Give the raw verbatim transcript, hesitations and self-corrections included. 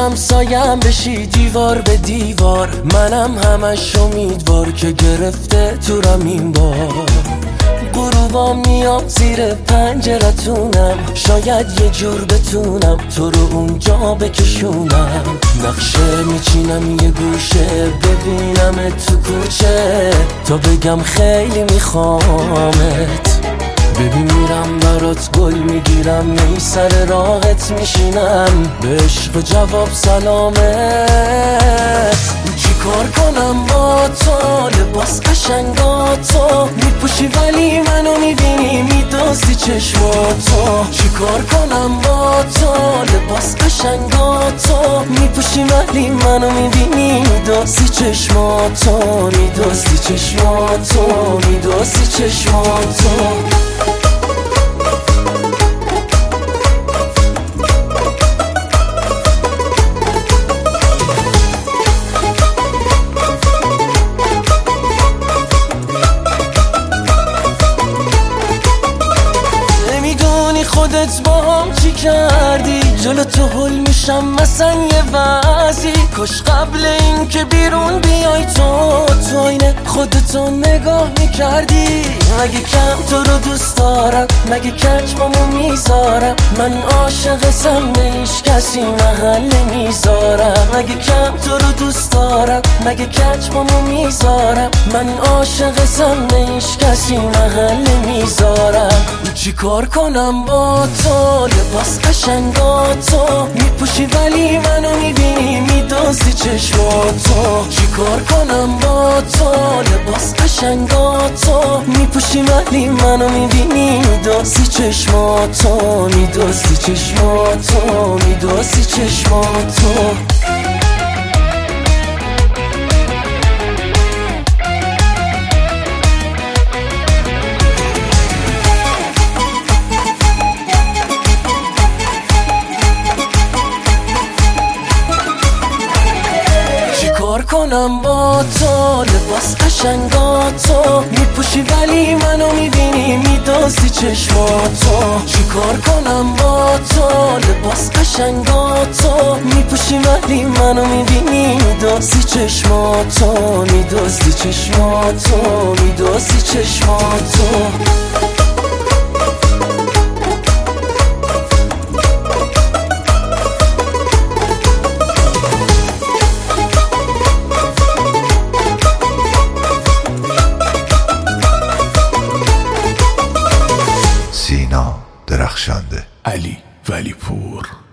همسایم بشی دیوار به دیوار، منم همش امیدوار که گرفته تورم این بار. غروبا میام زیر پنجرتونم، شاید یه جور بتونم تو رو اونجا بکشونم. نقشه میچینم یه گوشه، ببینم تو کوچه تا بگم خیلی میخوامت. ببین میرم برات گل میگیرم، می سر راحت میشینم، به عشق جواب سلامت. چی کار کنم با تو، لباس قشنگاتو میپوشی ولی منو میبینی میدوزی چشماتو. چی کار کنم با تو، لباس قشنگاتو میپوشی ولی منو میبینی میدوزی چشماتو، میدوزی چشماتو، میدوزی چشماتو. خودت با هم چی کردی، جلو تو هل میشم مثلا یه وضعی. کاش قبل این که بیرون بیای تو تو اینه خودتو نگاه میکردی. مگه کم تو رو دوست دارم، مگه کچمامو میذارم، من عاشقتم به هیچ کسی محل نمیذارم. مگه کم تو رو دوست دارم، مگه کچمامو میذارم، من عاشقتم به هیچ کسی محل نمیذارم. چی کار کنم با تو، لباس قشنگاتو میپوشی ولی منو میبینی میدوزی چشماتو. چی کار کنم با تو، لباس قشنگاتو میپوشی ولی منو میبینی میدوزی چشماتو، میدوزی چشماتو، میدوزی چشماتو. کار کنم با تو، لباس قشنگاتو میپوشی ولی منو میبینی میدوزی چشماتو. چی کار کنم با تو، لباس قشنگاتو میپوشی ولی منو میبینی میدوزی چشماتو، میدوزی چشماتو، میدوزی چشماتو. سینا درخشنده، علی ولی پور.